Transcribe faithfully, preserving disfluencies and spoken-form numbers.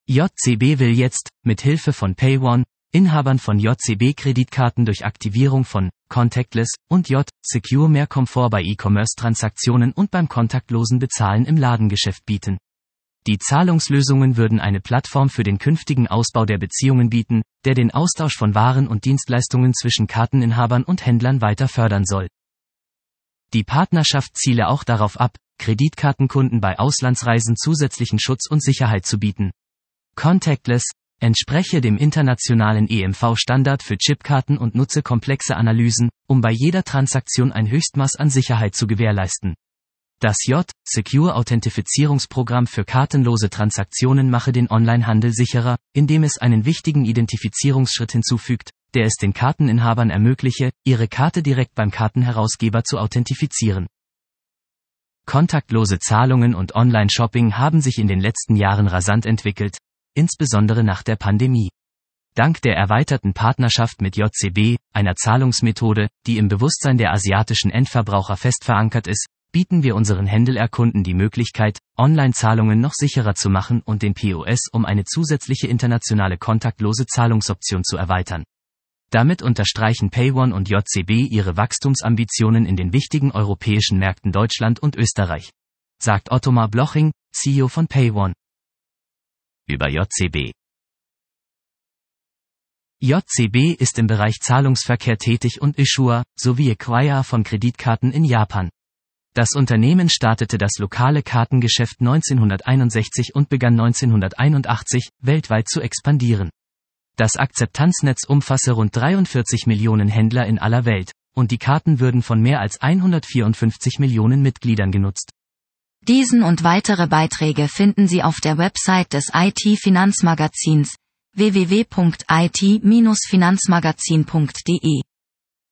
J C B will jetzt, mit Hilfe von PayOne, Inhabern von J C B-Kreditkarten durch Aktivierung von Contactless und J Secure mehr Komfort bei E-Commerce-Transaktionen und beim kontaktlosen Bezahlen im Ladengeschäft bieten. Die Zahlungslösungen würden eine Plattform für den künftigen Ausbau der Beziehungen bieten, der den Austausch von Waren und Dienstleistungen zwischen Karteninhabern und Händlern weiter fördern soll. Die Partnerschaft ziele auch darauf ab, Kreditkartenkunden bei Auslandsreisen zusätzlichen Schutz und Sicherheit zu bieten. Contactless entspreche dem internationalen E M V-Standard für Chipkarten und nutze komplexe Analysen, um bei jeder Transaktion ein Höchstmaß an Sicherheit zu gewährleisten. Das J Secure Authentifizierungsprogramm für kartenlose Transaktionen mache den Onlinehandel sicherer, indem es einen wichtigen Identifizierungsschritt hinzufügt, der es den Karteninhabern ermögliche, ihre Karte direkt beim Kartenherausgeber zu authentifizieren. Kontaktlose Zahlungen und Online-Shopping haben sich in den letzten Jahren rasant entwickelt, insbesondere nach der Pandemie. Dank der erweiterten Partnerschaft mit J C B, einer Zahlungsmethode, die im Bewusstsein der asiatischen Endverbraucher fest verankert ist, bieten wir unseren Händlerkunden die Möglichkeit, Online-Zahlungen noch sicherer zu machen und den P O S um eine zusätzliche internationale kontaktlose Zahlungsoption zu erweitern. Damit unterstreichen PayOne und J C B ihre Wachstumsambitionen in den wichtigen europäischen Märkten Deutschland und Österreich, sagt Ottomar Bloching, C E O von PayOne. Über J C B. J C B ist im Bereich Zahlungsverkehr tätig und Issuer sowie Acquirer von Kreditkarten in Japan. Das Unternehmen startete das lokale Kartengeschäft neunzehnhunderteinundsechzig und begann neunzehnhunderteinundachtzig, weltweit zu expandieren. Das Akzeptanznetz umfasse rund dreiundvierzig Millionen Händler in aller Welt, und die Karten würden von mehr als hundertvierundfünfzig Millionen Mitgliedern genutzt. Diesen und weitere Beiträge finden Sie auf der Website des I T-Finanzmagazins w w w punkt i t Bindestrich finanzmagazin punkt d e.